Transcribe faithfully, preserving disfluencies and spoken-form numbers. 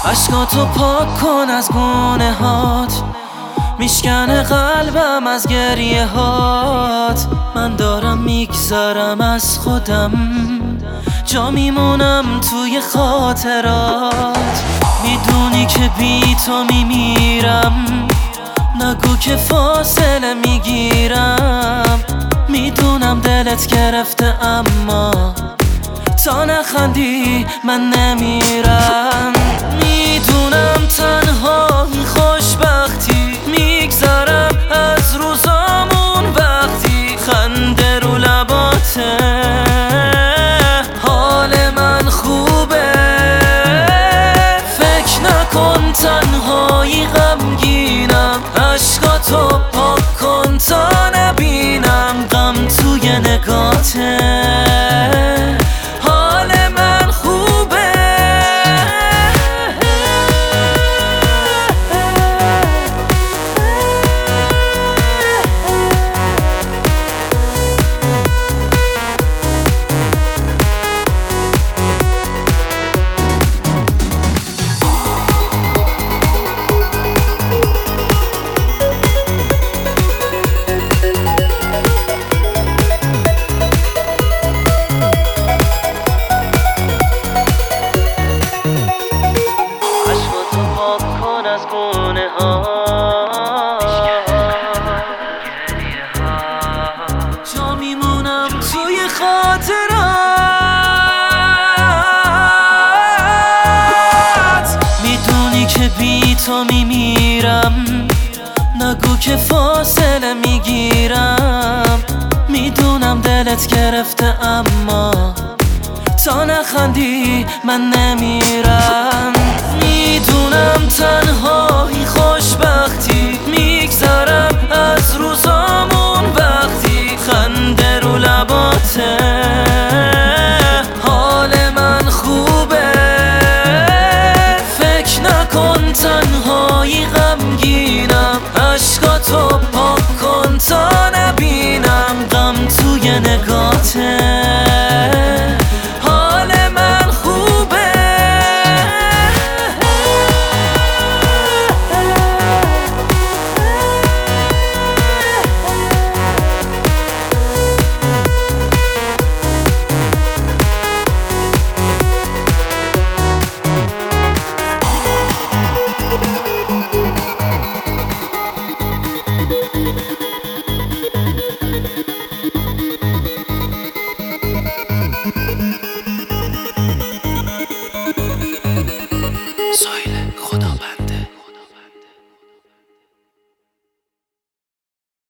عشقاتو پاک کن از گونه هات، میشکنه قلبم از گریه هات. من دارم میگذرم از خودم، جا میمونم توی خاطرات. میدونی که بی تو میمیرم، نگو که فاصله میگیرم. میدونم دلت گرفته اما تا نخندی من نمیرم. میدونم تنهایی خوشبختی، میگذرم از روزامون وقتی خنده رو لباته. حال من خوبه، فکر نکن تنهایی غمگینم. عشقاتو پاک کن تا نبینم غم توی نگاته. جا میمونم توی خاطرات. میدونی که بی تو میمیرم، نگو که فاصله میگیرم. میدونم دلت گرفته اما تا نخندی من نمیرم. میدونم تنهایی خوشبختی،